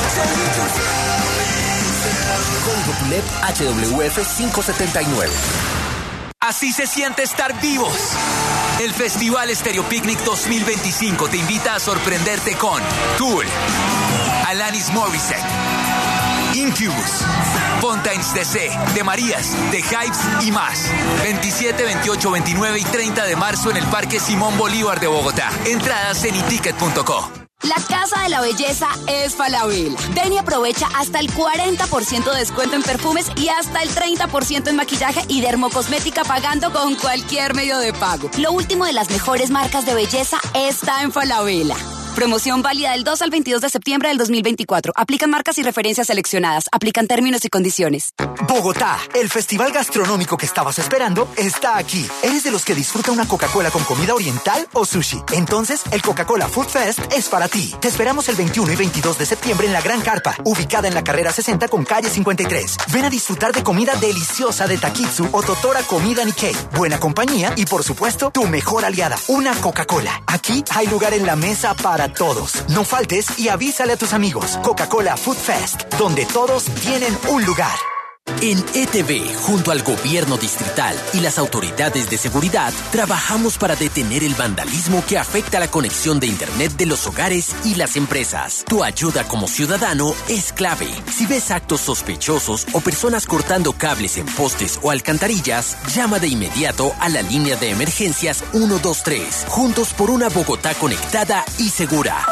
Código PULEP HWF 579. Así se siente estar vivos. El Festival Stereo Picnic 2025 te invita a sorprenderte con Tool, Alanis Morissette, Incubus, Fontaines DC, De Marías, The Hypes y más. 27, 28, 29 y 30 de marzo en el Parque Simón Bolívar de Bogotá. Entradas en iticket.co. La Casa de la Belleza es Falabella. Ven y aprovecha hasta el 40% de descuento en perfumes y hasta el 30% en maquillaje y dermocosmética pagando con cualquier medio de pago. Lo último de las mejores marcas de belleza está en Falabella. Promoción válida del 2 al 22 de septiembre del 2024. Aplican marcas y referencias seleccionadas. Aplican términos y condiciones. Bogotá, el festival gastronómico que estabas esperando está aquí. ¿Eres de los que disfruta una Coca-Cola con comida oriental o sushi? Entonces, el Coca-Cola Food Fest es para ti. Te esperamos el 21 y 22 de septiembre en la Gran Carpa, ubicada en la carrera 60 con calle 53. Ven a disfrutar de comida deliciosa de Takitsu o Totora Comida Nikkei. Buena compañía y, por supuesto, tu mejor aliada, una Coca-Cola. Aquí hay lugar en la mesa para todos. No faltes y avísale a tus amigos. Coca-Cola Food Fest, donde todos tienen un lugar. En ETV, junto al gobierno distrital y las autoridades de seguridad, trabajamos para detener el vandalismo que afecta la conexión de Internet de los hogares y las empresas. Tu ayuda como ciudadano es clave. Si ves actos sospechosos o personas cortando cables en postes o alcantarillas, llama de inmediato a la línea de emergencias 123. Juntos por una Bogotá conectada y segura.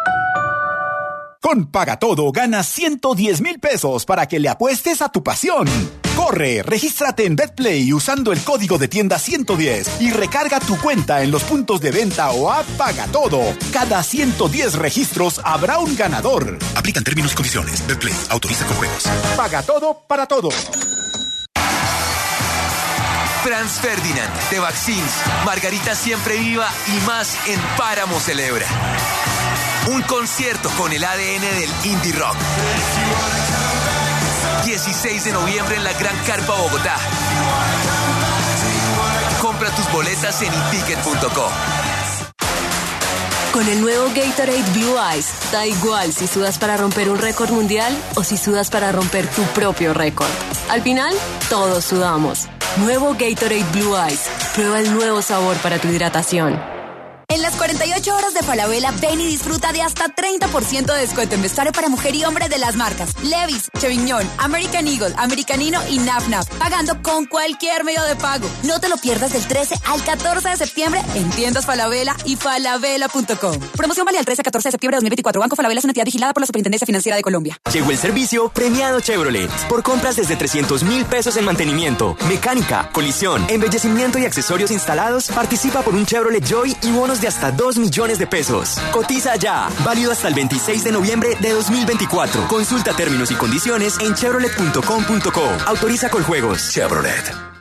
Con Paga Todo gana 110,000 pesos para que le apuestes a tu pasión. Corre, regístrate en BetPlay usando el código de tienda 110 y recarga tu cuenta en los puntos de venta o app Paga Todo. Cada 110 registros habrá un ganador. Aplican términos y condiciones. BetPlay autoriza con juegos. Paga Todo para todo. Franz Ferdinand, The Vaccines, Margarita Siempre Viva y más en Páramo Celebra. Un concierto con el ADN del indie rock. 16 de noviembre en la Gran Carpa Bogotá. Compra tus boletas en iticket.co. Con el nuevo Gatorade Blue Ice, da igual si sudas para romper un récord mundial o si sudas para romper tu propio récord. Al final, todos sudamos. Nuevo Gatorade Blue Ice. Prueba el nuevo sabor para tu hidratación. En las 48 horas de Falabella, ven y disfruta de hasta 30% de descuento en vestuario para mujer y hombre de las marcas Levi's, Chevignon, American Eagle, Americanino y Naf Naf, pagando con cualquier medio de pago. No te lo pierdas del 13 al 14 de septiembre en tiendas Falabella y falabella.com. Promoción válida del 13 al 14 de septiembre de 2024. Banco Falabella es una entidad vigilada por la Superintendencia Financiera de Colombia. Llegó el servicio premiado Chevrolet. Por compras desde 300,000 pesos en mantenimiento, mecánica, colisión, embellecimiento y accesorios instalados, participa por un Chevrolet Joy y bonos de hasta 2 millones de pesos. Cotiza ya. Válido hasta el 26 de noviembre de 2024. Consulta términos y condiciones en chevrolet.com.co. Autoriza Coljuegos. Chevrolet.